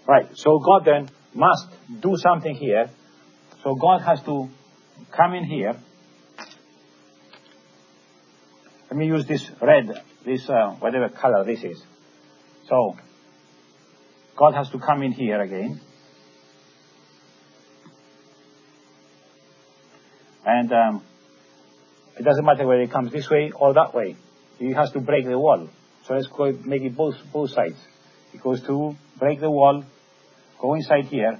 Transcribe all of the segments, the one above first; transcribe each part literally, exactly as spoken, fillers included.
Right, so God then must do something here. So God has to come in here. Let me use this red, this uh, whatever color this is. So God has to come in here again. And um, it doesn't matter whether it comes this way or that way. He has to break the wall. So let's go make it both both sides. It goes to break the wall, go inside here,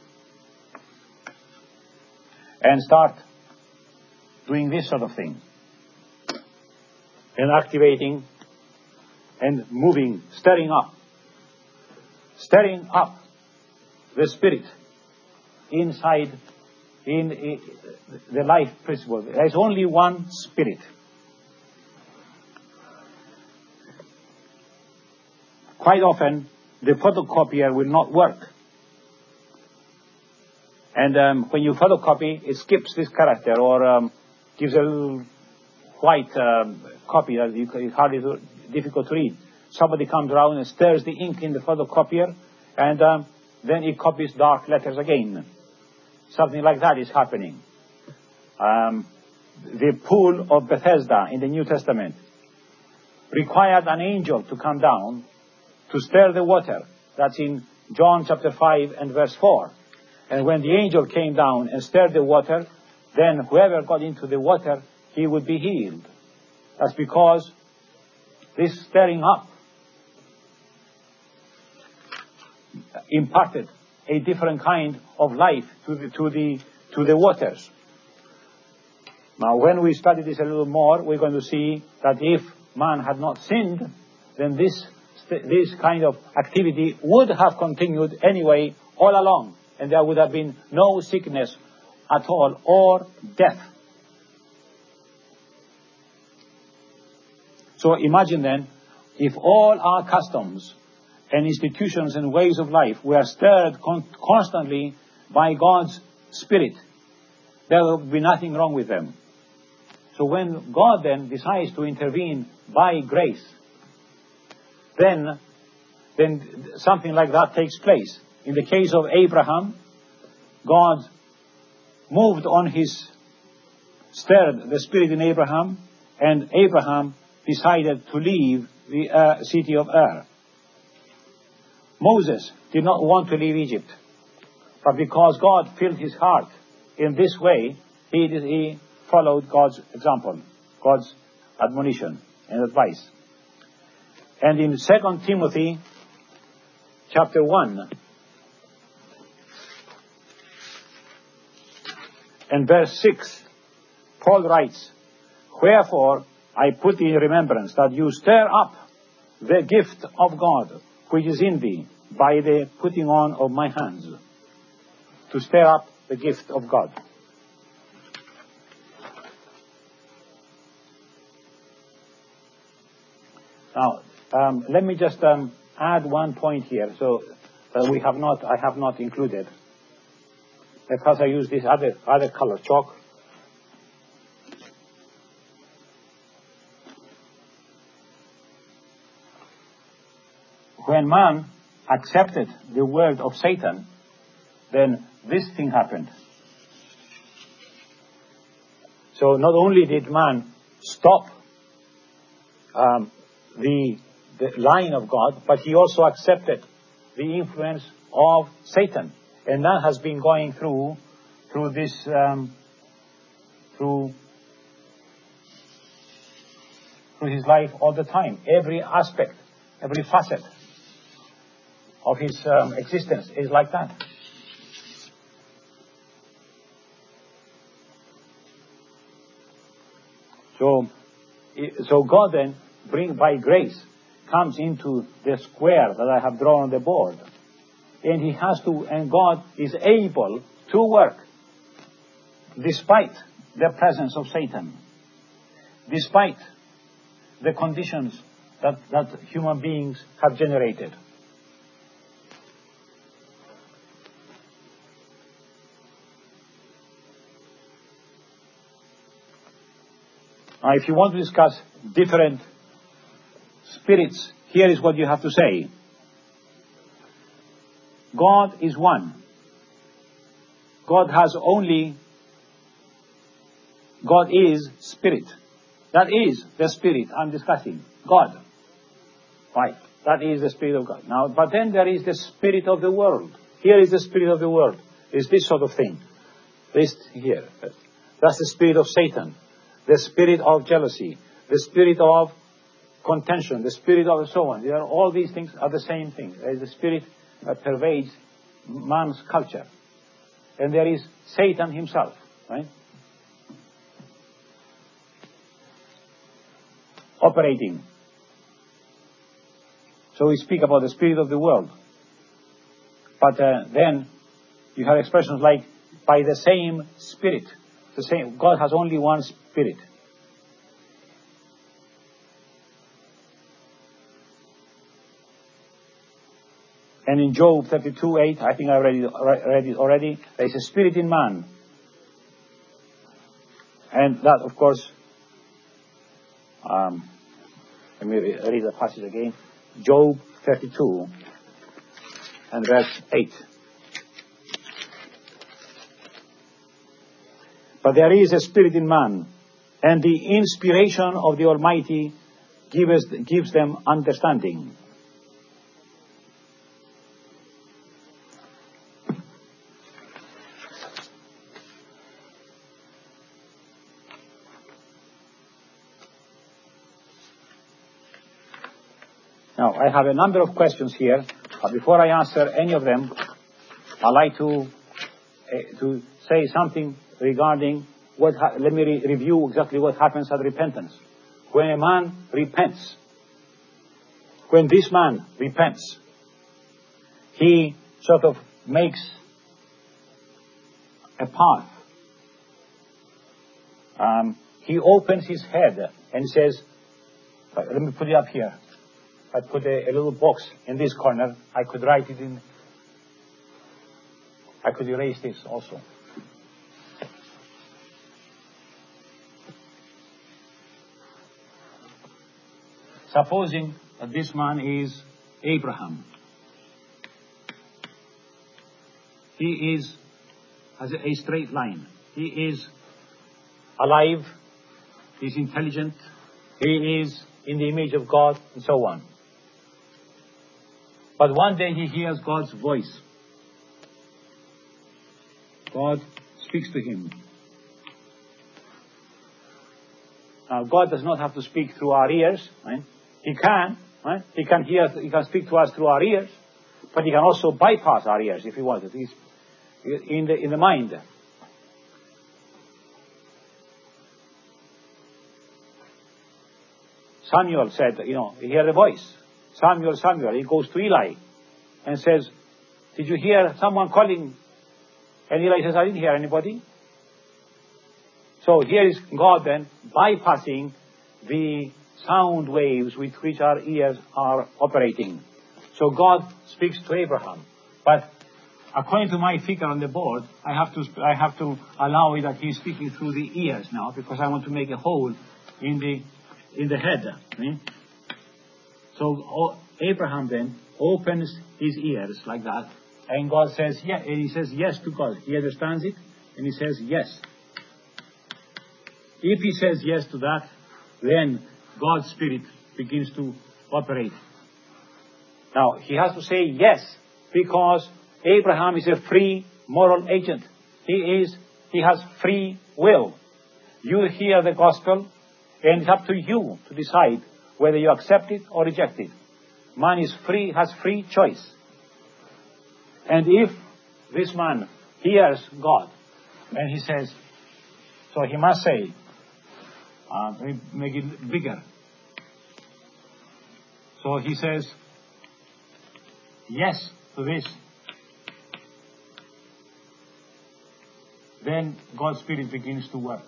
and start doing this sort of thing. And activating and moving, stirring up. Stirring up the spirit inside in, in the life principle. There is only one spirit. Quite often, the photocopier will not work. And um, when you photocopy, it skips this character or um, gives a little white um, copy that you, it's hardly to, difficult to read. Somebody comes around and stirs the ink in the photocopier, and um, then it copies dark letters again. Something like that is happening. Um, the pool of Bethesda in the New Testament required an angel to come down to stir the water. That's in John chapter five and verse four. And when the angel came down and stirred the water, then whoever got into the water, he would be healed. That's because this stirring up imparted a different kind of life to the, to the, to the waters. Now, when we study this a little more, we're going to see that if man had not sinned, then this, this kind of activity would have continued anyway all along, and there would have been no sickness at all or death. So imagine then, if all our customs and institutions and ways of life were stirred con- constantly by God's Spirit, there would be nothing wrong with them. So when God then decides to intervene by grace, then, then something like that takes place. In the case of Abraham, God moved on his, stirred the Spirit in Abraham, and Abraham decided to leave the uh, city of Ur. Moses did not want to leave Egypt, but because God filled his heart in this way, he, did, he followed God's example, God's admonition and advice. And in Second Timothy chapter one and verse six, Paul writes, "Wherefore I put in remembrance that you stir up the gift of God which is in thee by the putting on of my hands." To stir up the gift of God. Now, um, let me just um, add one point here, so that we have not, I have not included. Because I use this other other color chalk. When man accepted the word of Satan, then this thing happened. So not only did man stop um, the, the line of God, but he also accepted the influence of Satan. And that has been going through through this um, through through his life all the time. Every aspect, every facet of his um, existence is like that. So, so God then, bring by grace, comes into the square that I have drawn on the board. And he has to, and God is able to work despite the presence of Satan, despite the conditions that, that human beings have generated. Now, if you want to discuss different spirits, here is what you have to say. God is one. God has only, God is spirit. That is the spirit I'm discussing. God. Right. That is the spirit of God. Now, but then there is the spirit of the world. Here is the spirit of the world. It's this sort of thing. This here. That's the spirit of Satan. The spirit of jealousy. The spirit of contention. The spirit of so on. There are, all these things are the same thing. There is the spirit that pervades man's culture. And there is Satan himself. Right? Operating. So we speak about the spirit of the world. But uh, then you have expressions like by the same spirit. The same. God has only one spirit. And in Job thirty-two eight, I think I read it, read it already, there is a spirit in man. And that, of course, um, let me read the passage again. Job thirty-two and verse eight. But there is a spirit in man, and the inspiration of the Almighty gives, gives them understanding. Now, I have a number of questions here, but before I answer any of them, I'd like to, uh, to say something regarding what, ha- let me re- review exactly what happens at repentance. When a man repents, when this man repents, he sort of makes a path. Um, he opens his head and says, let me put it up here. I put a, a little box in this corner. I could write it in. I could erase this also. Supposing that this man is Abraham. He is, has a straight line. He is alive. He is intelligent. He is in the image of God, and so on. But one day he hears God's voice. God speaks to him. Now, God does not have to speak through our ears. Right? He can. Right? He can hear. He can speak to us through our ears, but he can also bypass our ears if he wanted. He's in the in the mind. Samuel said, you know, he heard a voice. Samuel, Samuel. He goes to Eli and says, did you hear someone calling? And Eli says, I didn't hear anybody. So here is God then bypassing the sound waves with which our ears are operating. So God speaks to Abraham. But according to my figure on the board, I have to I have to allow it that he's speaking through the ears now, because I want to make a hole in the in the head. Right? So Abraham then opens his ears like that, and God says, yeah, and he says yes to God. He understands it, and he says yes. If he says yes to that, then God's Spirit begins to operate. Now, he has to say yes, because Abraham is a free moral agent. He is, he has free will. You hear the gospel, and it's up to you to decide whether you accept it or reject it. Man is free, has free choice. And if this man hears God, and he says, so he must say, uh, make it bigger. So he says, yes to this. Then God's Spirit begins to work.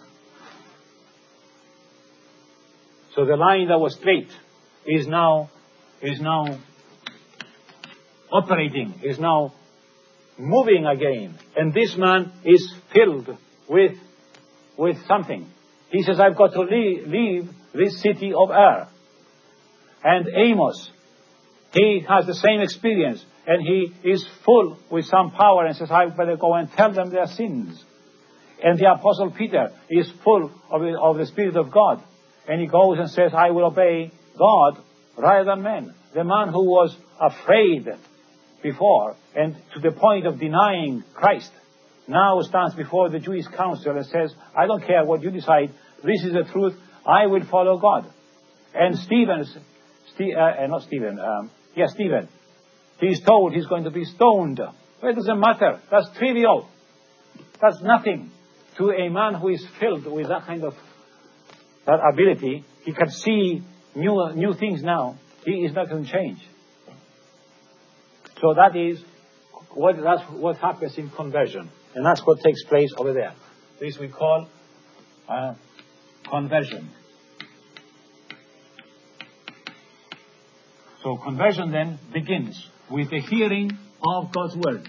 So the line that was straight is now is now operating, is now moving again. And this man is filled with with something. He says, I've got to leave, leave this city of Ur. And Amos, he has the same experience. and he is full with some power and says, I better go and tell them their sins. And the Apostle Peter is full of, of the Spirit of God. And he goes and says, I will obey God rather than men. The man who was afraid before and to the point of denying Christ now stands before the Jewish council and says, I don't care what you decide. This is the truth. I will follow God. And Stephen, Ste- uh, not Stephen, um, yes, Stephen, he's told he's going to be stoned. Well, it doesn't matter. That's trivial. That's nothing to a man who is filled with that kind of that ability. He can see new new things now. He is not going to change. So that is what that's what happens in conversion, and that's what takes place over there. This we call uh, conversion. So conversion then begins with the hearing of God's word.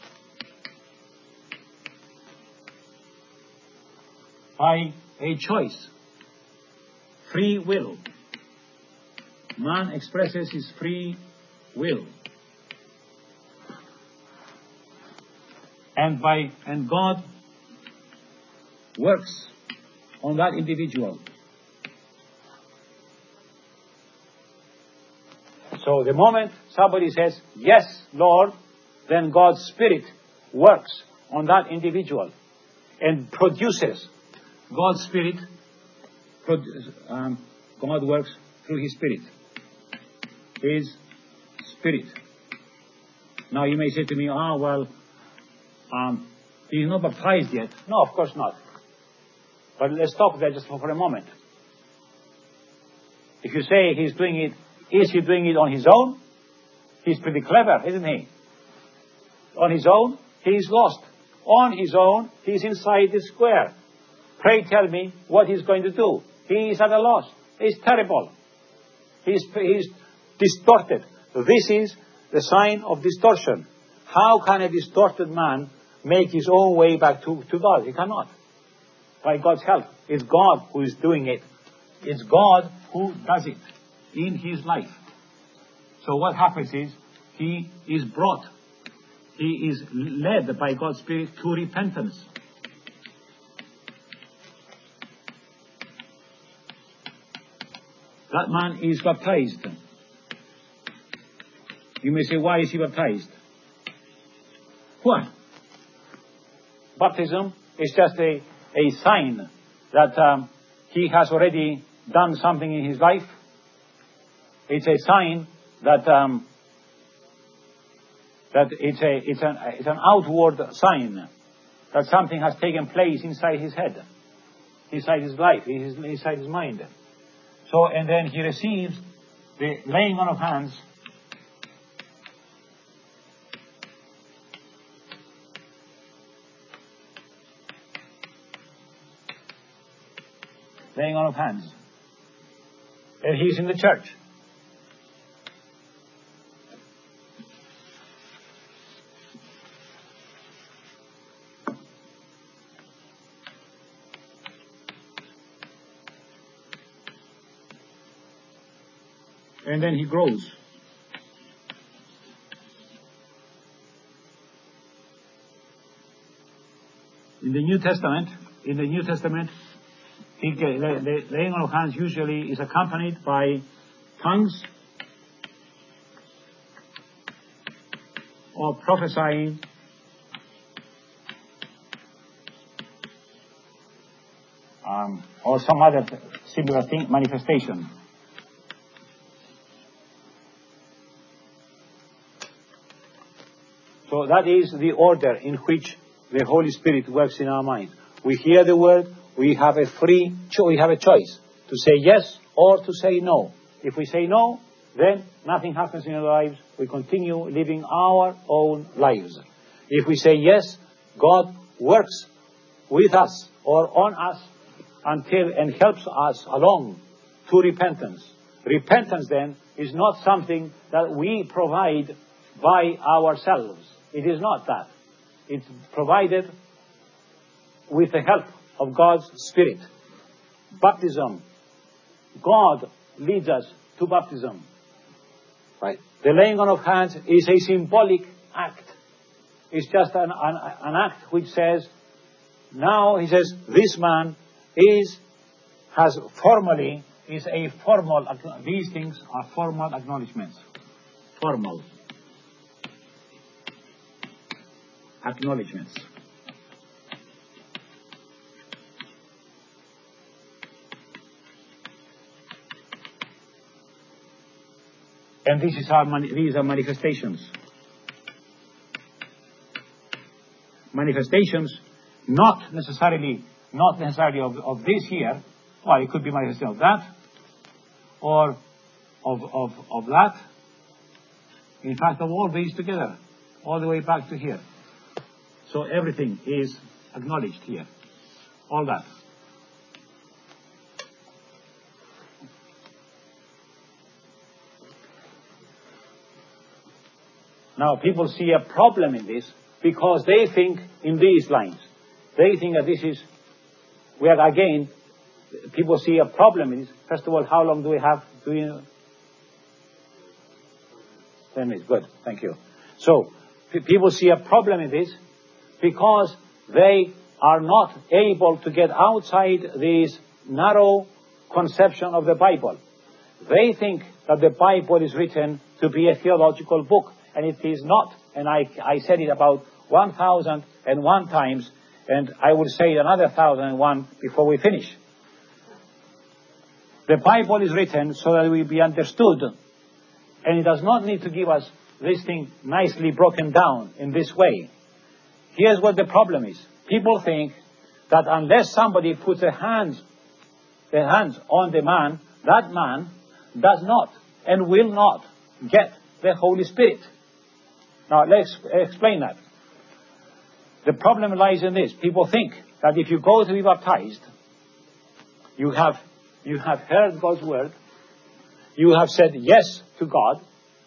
By a choice, free will. Man expresses his free will. And by and God works on that individual. So the moment somebody says, yes, Lord, then God's Spirit works on that individual and produces. God's Spirit, um, God works through His Spirit. His Spirit. Now you may say to me, ah, well, um, He is not baptized yet. No, of course not. But let's stop there just for, for a moment. If you say He's doing it, is He doing it on His own? He's pretty clever, isn't He? On His own, He is lost. On His own, He is inside the square. Pray tell me what He's going to do. He is at a loss. He's terrible. He's, he's distorted. This is the sign of distortion. How can a distorted man make his own way back to, to God? He cannot. By God's help. It's God who is doing it. It's God who does it in his life. So what happens is, he is brought, he is led by God's Spirit to repentance. That man is baptized. You may say, why is he baptized? What? Baptism is just a, a sign that um, he has already done something in his life. It's a sign that um, that it's a it's an it's an outward sign that something has taken place inside his head, inside his life, inside his mind. So, and then he receives the laying on of hands. Laying on of hands. And he's in the church. And then he grows. In the New Testament, in the New Testament, he, the, the laying on of hands usually is accompanied by tongues or prophesying um, or some other similar thing, manifestation. So that is the order in which the Holy Spirit works in our mind. We hear the word, we have a free, cho- we have a choice to say yes or to say no. If we say no, then nothing happens in our lives. We continue living our own lives. If we say yes, God works with us or on us until and helps us along to repentance. Repentance then is not something that we provide by ourselves. It is not that. It's provided with the help of God's Spirit. Baptism. God leads us to baptism. Right? The laying on of hands is a symbolic act. It's just an, an, an act which says, now he says, this man is, has formally, is a formal, these things are formal acknowledgements. Formal acknowledgements. And this is our mani- these are manifestations. Manifestations, not necessarily, not necessarily of, of this here. Well, it could be manifestation of that, or of, of, of that. In fact, of all these together, all the way back to here. So everything is acknowledged here. All that. Now, people see a problem in this because they think in these lines. They think that this is, we are again, people see a problem in this. First of all, how long do we have? Do you know? Ten minutes. Good. Thank you. So, p- people see a problem in this because they are not able to get outside this narrow conception of the Bible. They think that the Bible is written to be a theological book. And it is not, and I, I said it about one thousand and one times, and I will say it another thousand and one before we finish. The Bible is written so that we be understood, and it does not need to give us this thing nicely broken down in this way. Here's what the problem is. People think that unless somebody puts their hands, their hands on the man, that man does not and will not get the Holy Spirit. Now, let's explain that. The problem lies in this. People think that if you go to be baptized, you have, you have heard God's word, you have said yes to God,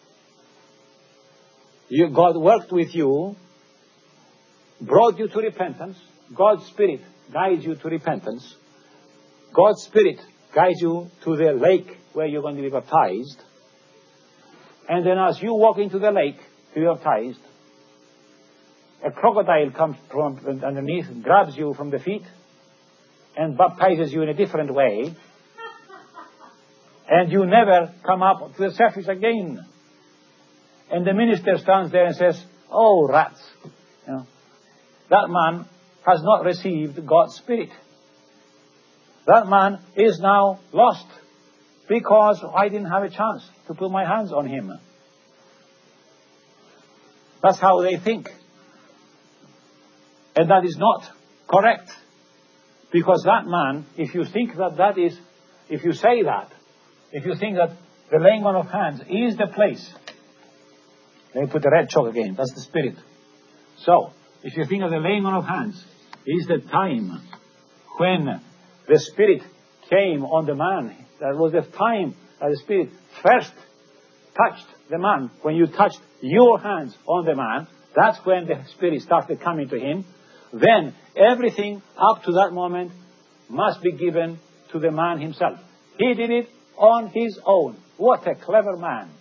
you, God worked with you, brought you to repentance, God's Spirit guides you to repentance, God's Spirit guides you to the lake where you're going to be baptized, and then as you walk into the lake, to be baptized, a crocodile comes from underneath, grabs you from the feet, and baptizes you in a different way, and you never come up to the surface again. And the minister stands there and says, oh, rats. You know, that man has not received God's Spirit. That man is now lost because I didn't have a chance to put my hands on him. That's how they think. And that is not correct. Because that man, if you think that that is, if you say that, if you think that the laying on of hands is the place, let me put the red chalk again, that's the Spirit. So, if you think of the laying on of hands is the time when the Spirit came on the man, that was the time that the Spirit first touched the man. When you touched your hands on the man, that's when the Spirit started coming to him. Then everything up to that moment must be given to the man himself. He did it on his own. What a clever man.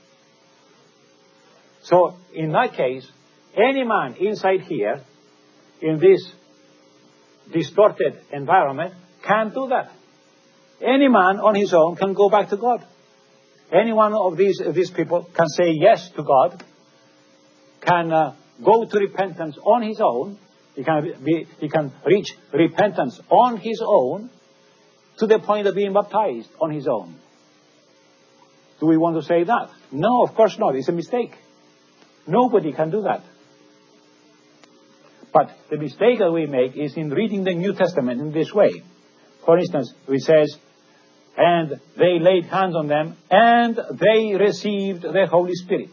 So in that case, any man inside here, in this distorted environment, can do that. Any man on his own can go back to God. Any one of these, of these people can say yes to God, can uh, go to repentance on his own. He can, be, he can reach repentance on his own to the point of being baptized on his own. Do we want to say that? No, of course not. It's a mistake. Nobody can do that. But the mistake that we make is in reading the New Testament in this way. For instance, it says, and they laid hands on them, and they received the Holy Spirit.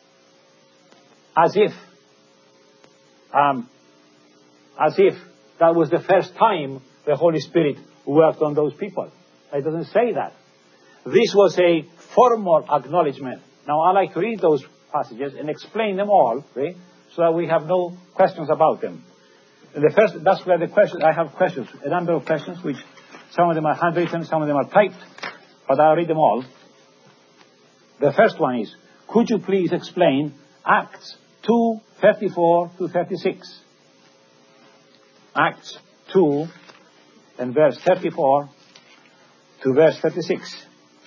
As if, um, as if that was the first time the Holy Spirit worked on those people. It doesn't say that. This was a formal acknowledgement. Now, I like to read those passages and explain them all, right, so that we have no questions about them. And the first, that's where the questions, I have questions, a number of questions, which some of them are handwritten, some of them are typed, but I'll read them all. The first one is, could you please explain Acts two, thirty-four to thirty-six? Acts two and verse thirty-four to verse thirty-six.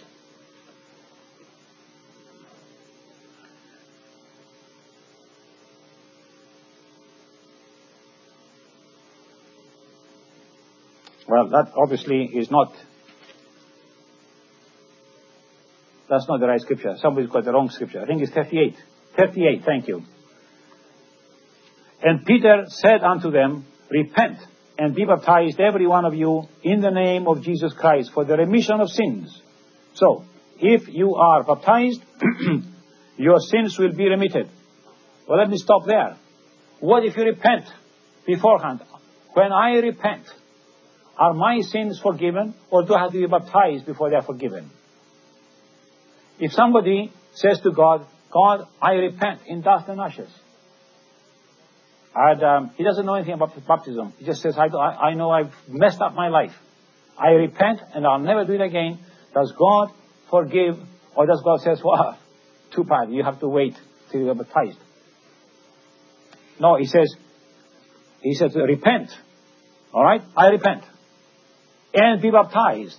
Well, that obviously is not, that's not the right scripture. Somebody's got the wrong scripture. I think it's thirty-eight. thirty-eight, thank you. And Peter said unto them, repent and be baptized every one of you in the name of Jesus Christ for the remission of sins. So, if you are baptized, your sins will be remitted. Well, let me stop there. What if you repent beforehand? When I repent, are my sins forgiven, or do I have to be baptized before they are forgiven? If somebody says to God, God, I repent in dust and ashes, and um, he doesn't know anything about baptism. He just says, I, I know I've messed up my life. I repent and I'll never do it again. Does God forgive, or does God say, well, too bad, you have to wait till you're baptized? No, he says, he says, repent. All right? I repent. And be baptized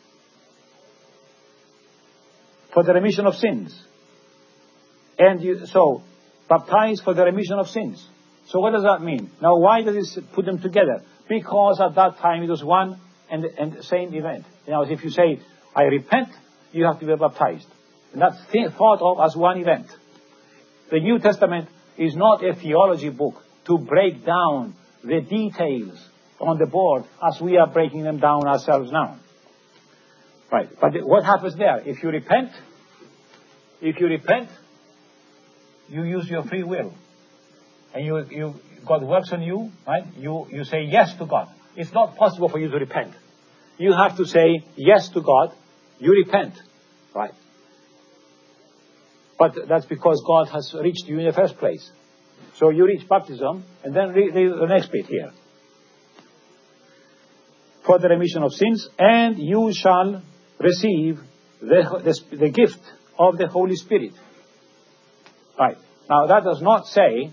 for the remission of sins. And you, so, baptized for the remission of sins. So what does that mean? Now, why does it put them together? Because at that time it was one and, and the same event. You know, if you say, I repent, you have to be baptized. And that's th- thought of as one event. The New Testament is not a theology book to break down the details on the board as we are breaking them down ourselves now. Right. But what happens there? If you repent, if you repent, you use your free will. And you, you, God works on you, right? You, you say yes to God. It's not possible for you to repent. You have to say yes to God. You repent, right? But that's because God has reached you in the first place. So you reach baptism, and then read the next bit here. For the remission of sins, and you shall receive the, the, the gift of the Holy Spirit. Right. Now that does not say,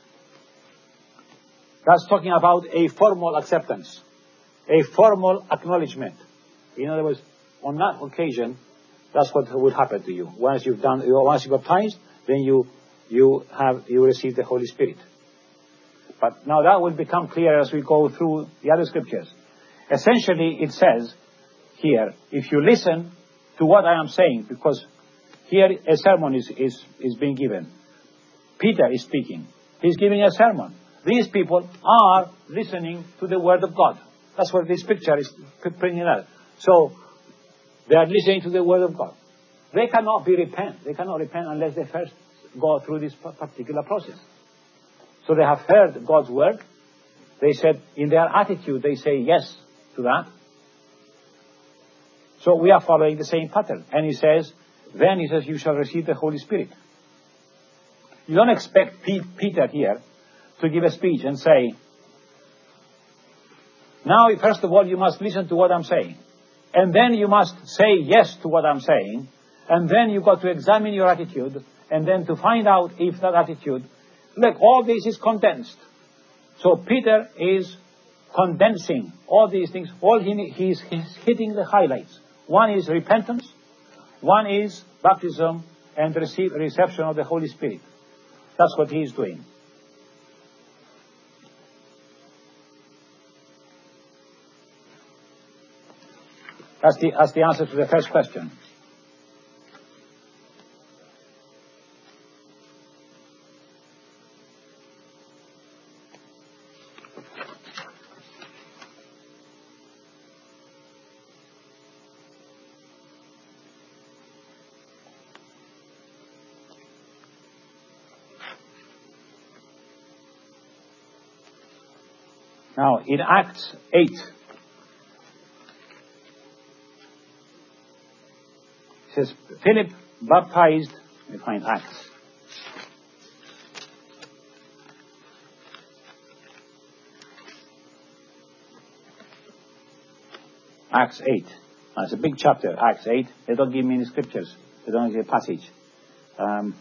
that's talking about a formal acceptance, a formal acknowledgement. In other words, on that occasion, that's what will happen to you. Once you've done, once you're baptized, then you you have you receive the Holy Spirit. But now that will become clear as we go through the other scriptures. Essentially, it says here, if you listen to what I am saying, because here a sermon is is is being given. Peter is speaking. He's giving a sermon. These people are listening to the word of God. That's what this picture is bringing out. So, they are listening to the word of God. They cannot be repent. They cannot repent unless they first go through this particular process. So they have heard God's word. They said, in their attitude, they say yes to that. So we are following the same pattern. And he says, then he says, you shall receive the Holy Spirit. You don't expect P- Peter here to give a speech and say, now, first of all, you must listen to what I'm saying. And then you must say yes to what I'm saying. And then you've got to examine your attitude. And then to find out if that attitude, look, all this is condensed. So Peter is condensing all these things. All he, he's, he's hitting the highlights. One is repentance. One is baptism and receive, reception of the Holy Spirit. That's what he's doing. That's the, that's the answer to the first question. Now, in Acts eight, it says, Philip baptized, let me find Acts. Acts eight. Now, it's a big chapter, Acts eight. They don't give me any scriptures. They don't give a passage. Um,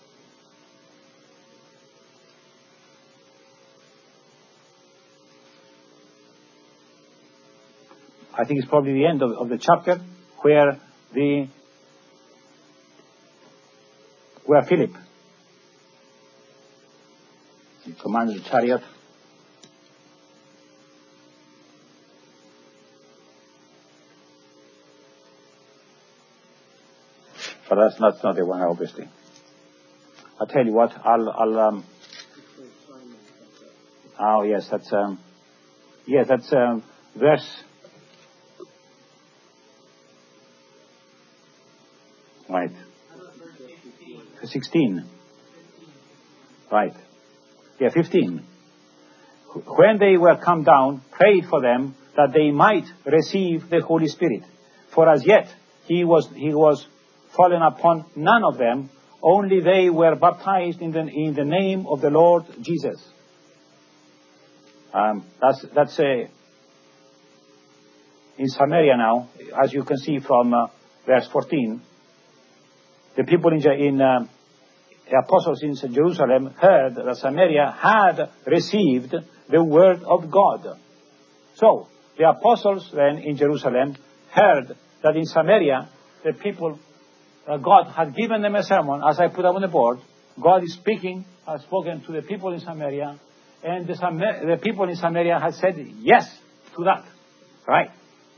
I think it's probably the end of, of the chapter where the where Philip commanded the chariot. But that's not, not the one, obviously. I'll tell you what, I'll, I'll um, oh yes, that's, um, yes, that's, um, verse, right, sixteen, right, yeah, fifteen. When they were come down, prayed for them that they might receive the Holy Spirit. For as yet, he was, he was fallen upon none of them, only they were baptized in the, in the name of the Lord Jesus. Um, that's that's a, in Samaria now, as you can see from uh, verse fourteen, the people in, in uh, the apostles in Jerusalem heard that Samaria had received the word of God. So, the apostles then in Jerusalem heard that in Samaria, the people Uh, God had given them a sermon, as I put up on the board. God is speaking, has spoken to the people in Samaria, and the, Sam- the people in Samaria had said yes to that. Right?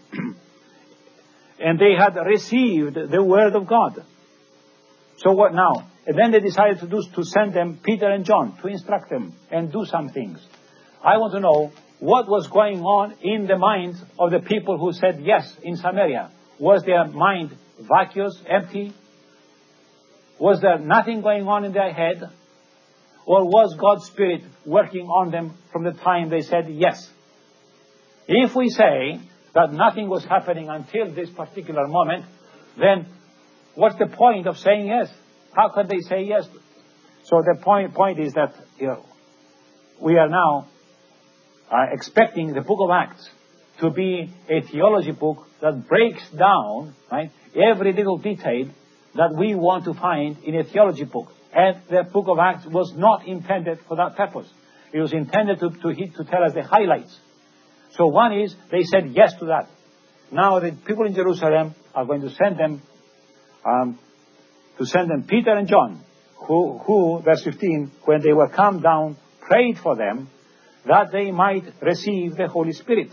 And they had received the word of God. So what now? And then they decided to do to send them Peter and John to instruct them and do some things. I want to know what was going on in the minds of the people who said yes in Samaria. Was their mind vacuous, empty? Was there nothing going on in their head? Or was God's Spirit working on them from the time they said yes? If we say that nothing was happening until this particular moment, then what's the point of saying yes? How could they say yes? So the point, point is that, you know, we are now uh, expecting the book of Acts to be a theology book that breaks down, right, every little detail that we want to find in a theology book. And the book of Acts was not intended for that purpose. It was intended to, to, to tell us the highlights. So one is, they said yes to that. Now the people in Jerusalem are going to send them, um, to send them Peter and John, who, who, verse fifteen, when they were come down, prayed for them that they might receive the Holy Spirit.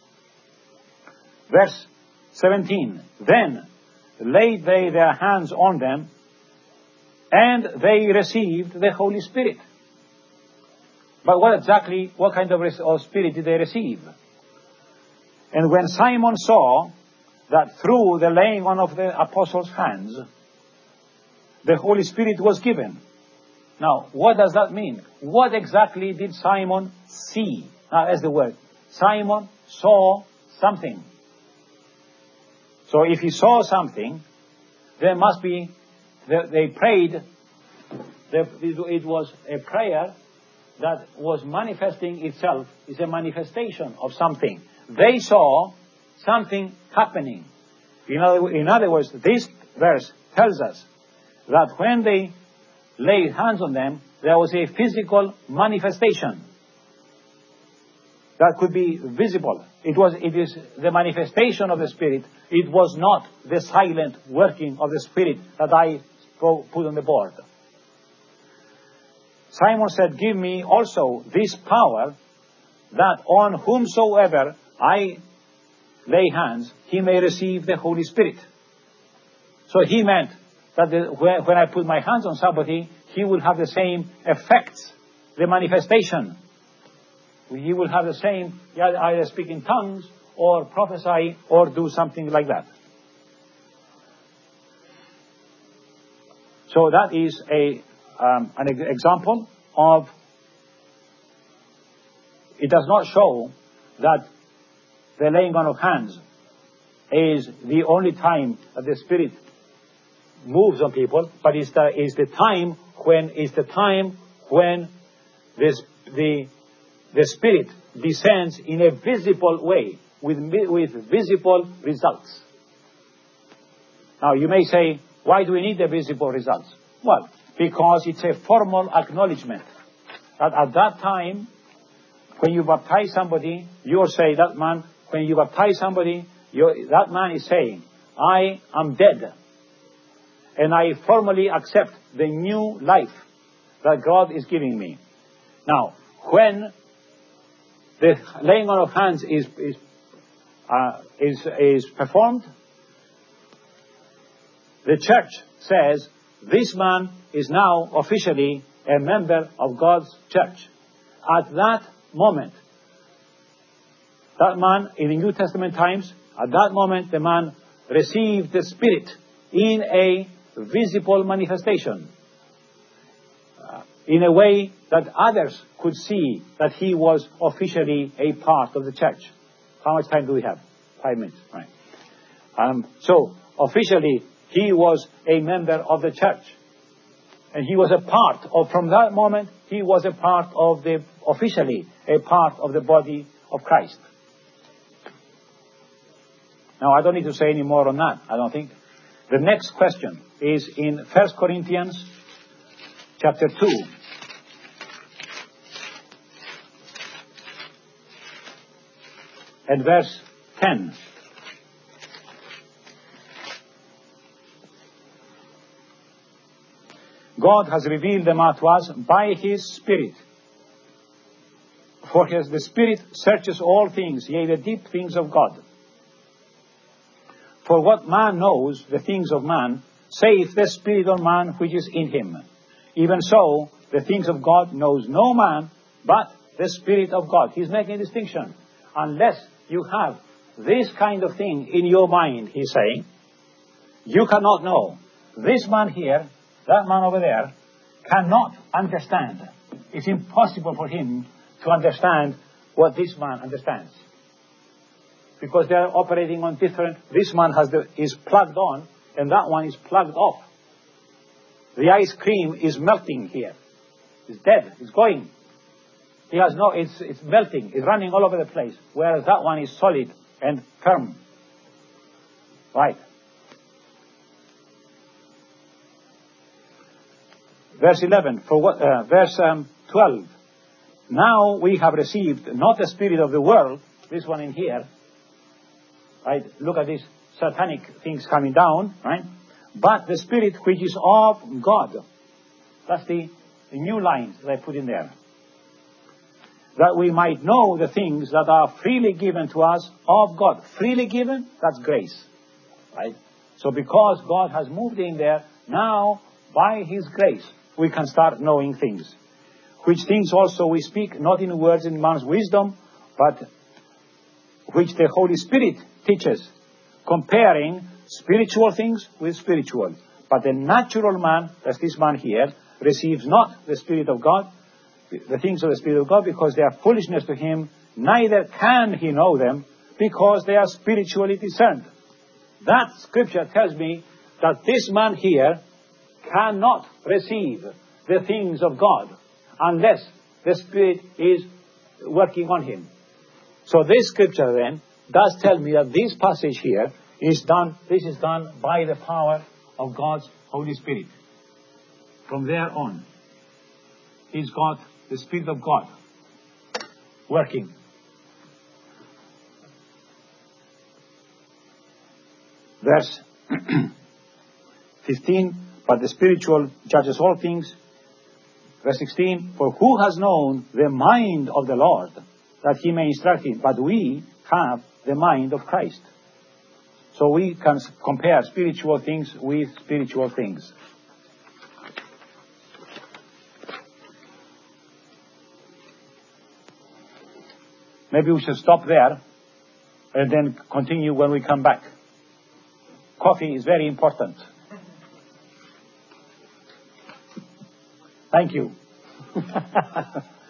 Verse seventeen, then laid they their hands on them, and they received the Holy Spirit. But what exactly, what kind of, of spirit did they receive? And when Simon saw that through the laying on of the apostles' hands, the Holy Spirit was given. Now, what does that mean? What exactly did Simon see? Now, that's the word. Simon saw something. So if he saw something, there must be, they prayed, it was a prayer that was manifesting itself, is a manifestation of something. They saw something happening. In other, in other words, this verse tells us that when they laid hands on them, there was a physical manifestation that could be visible. It was, it is the manifestation of the Spirit. It was not the silent working of the Spirit that I put on the board. Simon said, give me also this power, that on whomsoever I lay hands, he may receive the Holy Spirit. So he meant that the, when, when I put my hands on somebody, he will have the same effects, the manifestation. He will have the same, either speak in tongues, or prophesy, or do something like that. So that is a um, an example of, it does not show that the laying on of hands is the only time that the Spirit moves on people, but is the is the time when is the time when this the the Spirit descends in a visible way with with visible results. Now you may say, why do we need the visible results? Well, because it's a formal acknowledgement that at that time, when you baptize somebody, you say that man, when you baptize somebody, you, that man is saying, I am dead, and I formally accept the new life that God is giving me. Now, when the laying on of hands is is uh, is, is performed, the church says this man is now officially a member of God's church. At that moment, that man in the New Testament times, at that moment the man received the Spirit in a visible manifestation, uh, in a way that others could see that he was officially a part of the church. How much time do we have? Five minutes, right? Um, so, officially, he was a member of the church. And he was a part of, from that moment, he was a part of the, officially, a part of the body of Christ. Now, I don't need to say any more on that, I don't think. The next question is in First Corinthians chapter two. And verse ten. God has revealed them out to us by His Spirit. For his, the Spirit searches all things, yea, the deep things of God. For what man knows the things of man, saith the Spirit of man which is in him. Even so, the things of God knows no man, but the Spirit of God. He's making a distinction. Unless you have this kind of thing in your mind, he's saying, you cannot know. This man here, that man over there, cannot understand. It's impossible for him to understand what this man understands. Because they are operating on different, this man has the, is plugged on, and that one is plugged off. The ice cream is melting here. It's dead, it's going. He has no, it's, it's melting, it's running all over the place, whereas that one is solid and firm. Right. Verse eleven, for what, uh, verse um, twelve. Now we have received not the spirit of the world, this one in here, right? Look at these satanic things coming down, right? But the Spirit which is of God. That's the, the new lines that I put in there. That we might know the things that are freely given to us of God. Freely given, that's grace, right? So because God has moved in there, now by His grace we can start knowing things. Which things also we speak, not in words in man's wisdom, but which the Holy Spirit teaches, comparing spiritual things with spiritual. But the natural man, that's this man here, receives not the Spirit of God, the things of the Spirit of God, because they are foolishness to him, neither can he know them, because they are spiritually discerned. That scripture tells me that this man here cannot receive the things of God unless the Spirit is working on him. So this scripture then does tell me that this passage here is done, this is done by the power of God's Holy Spirit. From there on, He's got the Spirit of God working. Verse fifteen, but the spiritual judges all things. Verse sixteen, for who has known the mind of the Lord, that He may instruct him? But we have the mind of Christ. So we can compare spiritual things with spiritual things. Maybe we should stop there and then continue when we come back. Coffee is very important. Thank you.